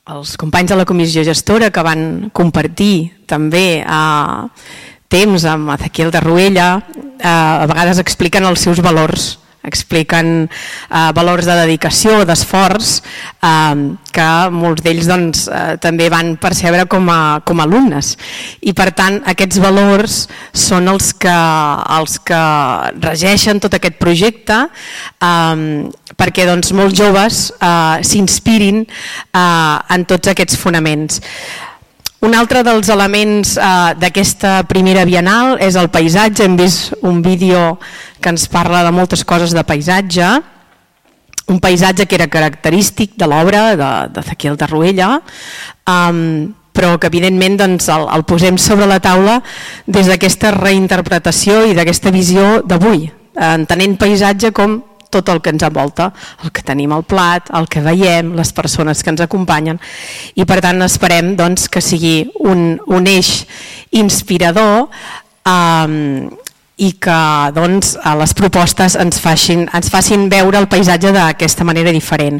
Els companys de la comissió gestora que van compartir també temps amb Ezequiel de Ruella a vegades expliquen els seus valors, expliquen valors de dedicació, d'esforç, que molts d'ells també van percebre com a alumnes. I per tant aquests valors són els que regeixen tot aquest projecte, perquè molts joves s'inspirin en tots aquests fonaments. Un altre dels elements d'aquesta primera Bienal és el paisatge. Hem vist un vídeo que ens parla de moltes coses de paisatge, un paisatge que era característic de l'obra d'Ezequiel de Ruella, però que evidentment el posem sobre la taula des d'aquesta reinterpretació i d'aquesta visió d'avui, entenent paisatge com tot el que ens envolta, el que tenim al plat, el que veiem, les persones que ens acompanyen, i per tant esperem que sigui un eix inspirador i que les propostes ens facin veure el paisatge d'aquesta manera diferent.